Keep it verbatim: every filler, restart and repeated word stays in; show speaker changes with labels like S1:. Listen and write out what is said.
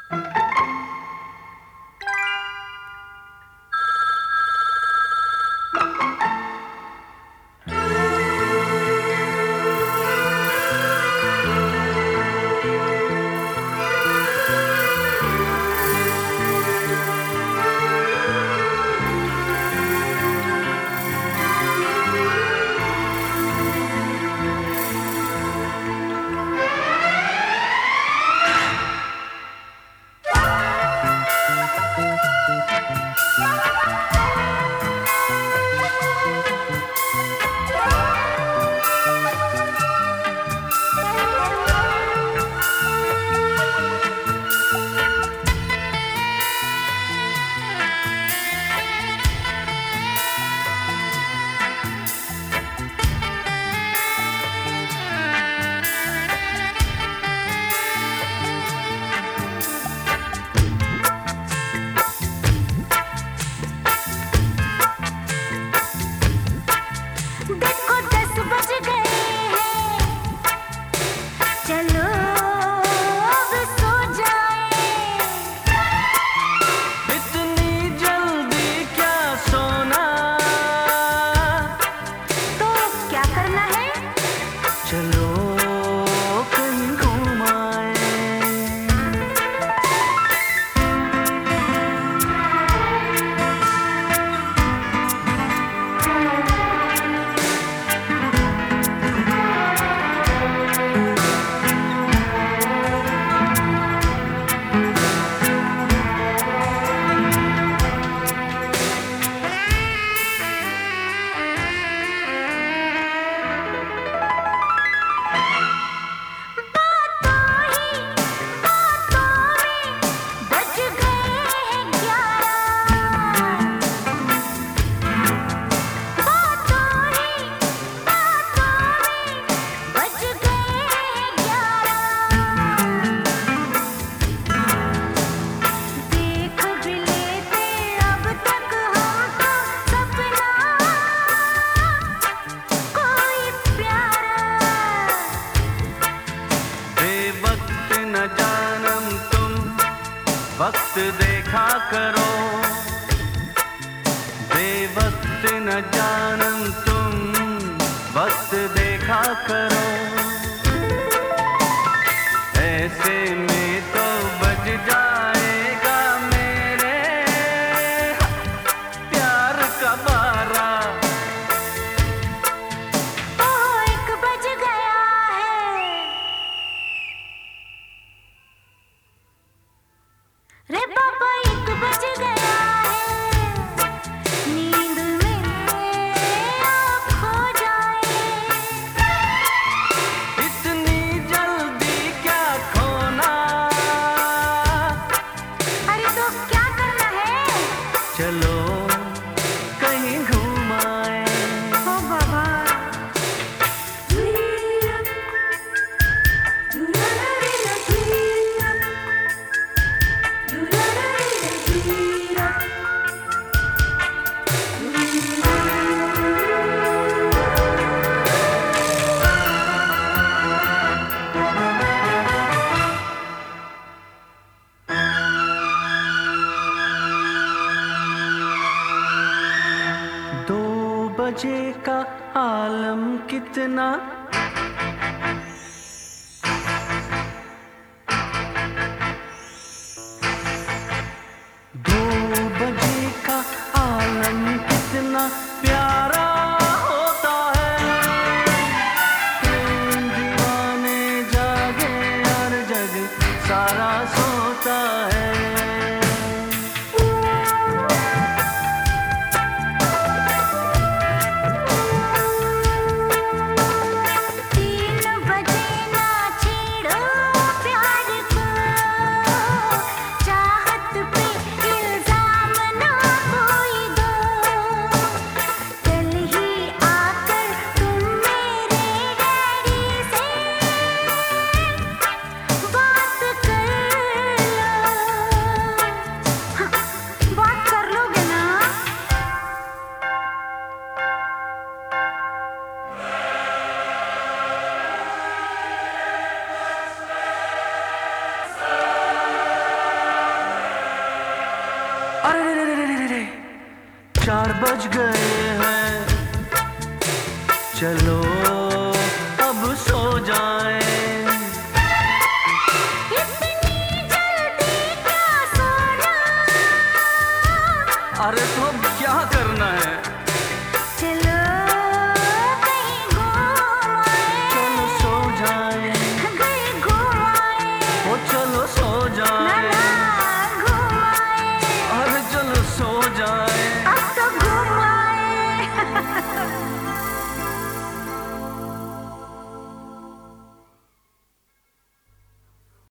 S1: वक्त देखा करो, बेवक्त न जानम तुम वक्त देखा करो। ऐसे में तो बज जाएगा मेरे प्यार का बारा।
S2: ओ एक बज गया है रे बाबा, एक बज गया है, नींद में आँख खो जाए।
S1: इतनी जल्दी क्या खोना,
S2: अरे तो क्या करना है,
S1: चलो कहीं घूम आए।
S2: ओ बाबा।
S1: दो बजे का आलम कितना, दो बजे का आलम कितना प्यारा होता है। प्रेम दीवाने जागे और जग सारा सोता है। चलो अब सो जाएं।
S2: इतनी जल्दी क्या सोना?
S1: अरे तो अब क्या करना है?